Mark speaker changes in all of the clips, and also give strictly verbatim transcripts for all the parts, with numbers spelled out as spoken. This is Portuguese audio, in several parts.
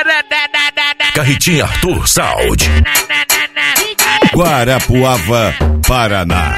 Speaker 1: Carretinha Arthur Sound, Guarapuava, Paraná.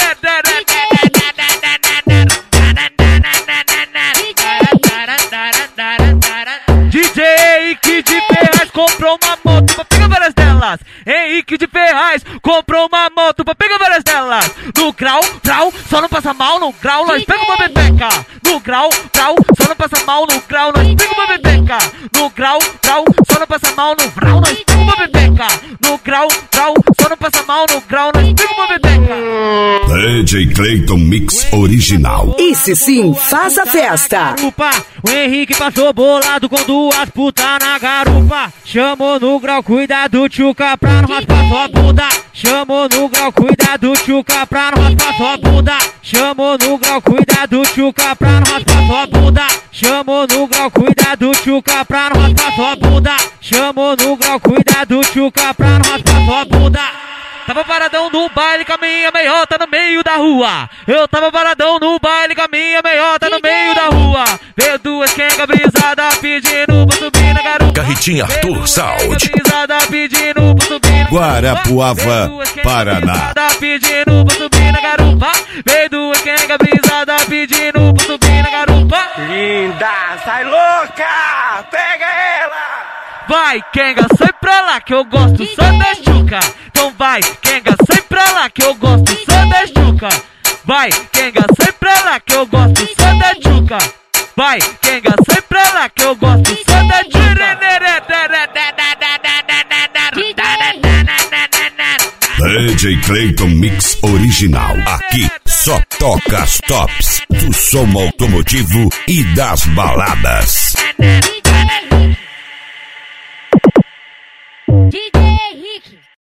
Speaker 2: D J Henrique de Ferraz comprou uma moto pra pegar várias delas. Henrique de Ferraz comprou uma moto pra pegar várias delas. No grau, grau, só não passa mal. No grau, nós pega uma bebeca. No grau, grau, só não passa mal. No grau, nós pega uma bebeca. No grau, grau, só não passa mal. No grau, nós pega uma bebeca. No grau, grau, só não passa mal. No grau, nós pega uma bebeca.
Speaker 1: D J Clayton Mix Original.
Speaker 3: Esse sim faz a festa.
Speaker 2: O Henrique passou bolado com duas putas na garupa. Chamou no grau, cuidado, tchuca, pra não raspar sua bunda. Chamou no grau, cuidado, tchuca, pra não raspar sua bunda. Chamou no grau, cuidado, tchuca, pra não raspar sua bunda. Chamou no grau, cuidado, tchuca, pra não raspar sua bunda. Chamou no grau, cuidado, tchuca, pra não raspar sua bunda. Tava paradão no baile com a minha meiota no meio da rua. Eu tava paradão no baile com a minha meiota no meio da rua. Veio duas quenga brisada pedindo pra subir na garupa.
Speaker 1: Carretinha Arthur Sound,
Speaker 2: Brisada pedindo pra subir na
Speaker 1: Guarapuava, Paraná.
Speaker 2: Pedindo pra subir na garupa. Veio duas quenga brisada pedindo pra subir na garupa.
Speaker 4: Linda, sai louca, pega ela.
Speaker 2: Vai, Kenga, sai pra lá que eu gosto só da chuca. Então vai, Kenga, sai pra lá que eu gosto só da chuca. Vai, Kenga, sai pra lá que eu gosto só da chuca. Vai, Kenga, sai pra lá que eu gosto só da chuca.
Speaker 1: D J Clayton Mix Original. Aqui só toca as tops do som automotivo e das baladas.
Speaker 5: D J Henrique.